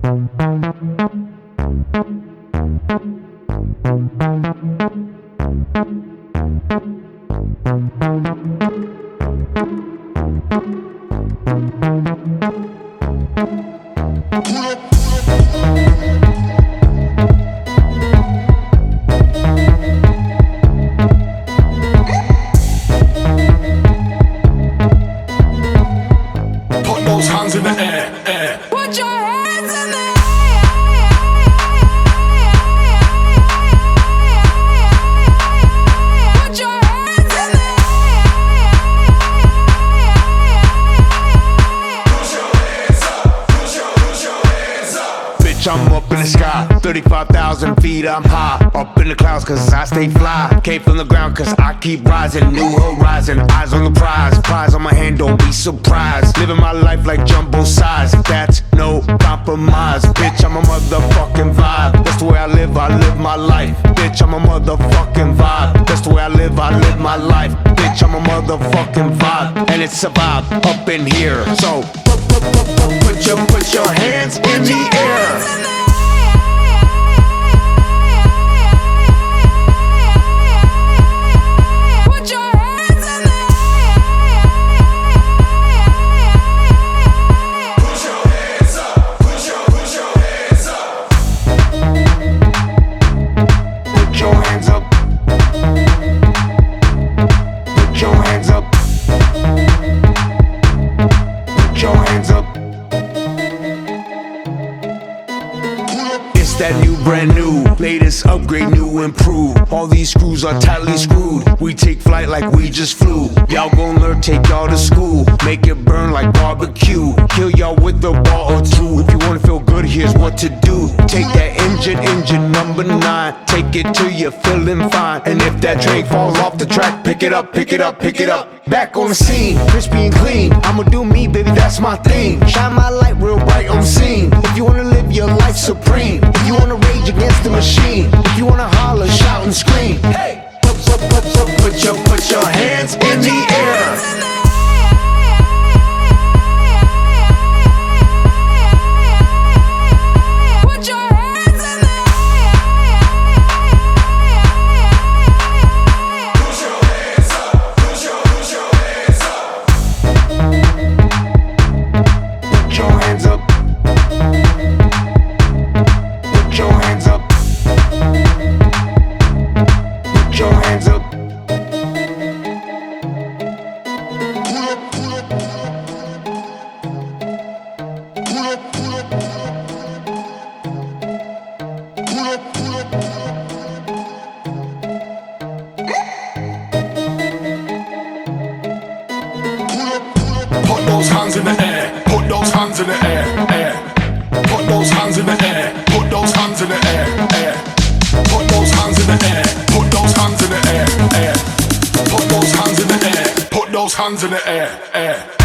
Put those hands in the air, air. Put your hands in the Put your hands in the Put your hands up, put your hands up. Bitch, I'm up in the sky, 35,000 feet, I'm high. Up in the clouds cause I stay fly. Came from the ground cause I keep rising. New horizon, eyes on the prize. Prize on my hand, don't be surprised. Living my life like jumbo size, that's no compromise. Bitch, I'm a motherfucking vibe. That's the way I live my life. Bitch, I'm a motherfucking vibe. That's the way I live my life. Bitch, I'm a motherfucking vibe. And it's a vibe up in here. So put your hands in the air. Put your hands in the Put your hands up, put your hands up. Put your hands up. Put your hands up. Put your hands up. It's that new, brand new, latest upgrade, new improved. All these screws are tightly screwed. We take flight like we just flew. Y'all gon' learn, take y'all to school. Make it burn like barbecue. Kill y'all with a ball or two. If you wanna feel good, here's what to do. Take that engine number 9. Take it till you're feeling fine. And if that drink falls off the track, pick it up, pick it up, pick it up. Back on the scene, crispy and clean. I'ma do me, baby, that's my thing. Shine my light real bright on the scene. If you wanna live your life supreme, if you wanna rage against the machine, if you wanna holler, shout and scream, hey, put your hands in the air. Put your hands in the Put your hands up, put your hands up. Put your hands up. Put your hands up. Put your hands up. Put those hands in the air, put those hands in the air, air. Put those hands in the air, put those hands in the air, air. Put those hands in the air, put those hands in the air, air. Put those hands in the air, put those hands in the air, air.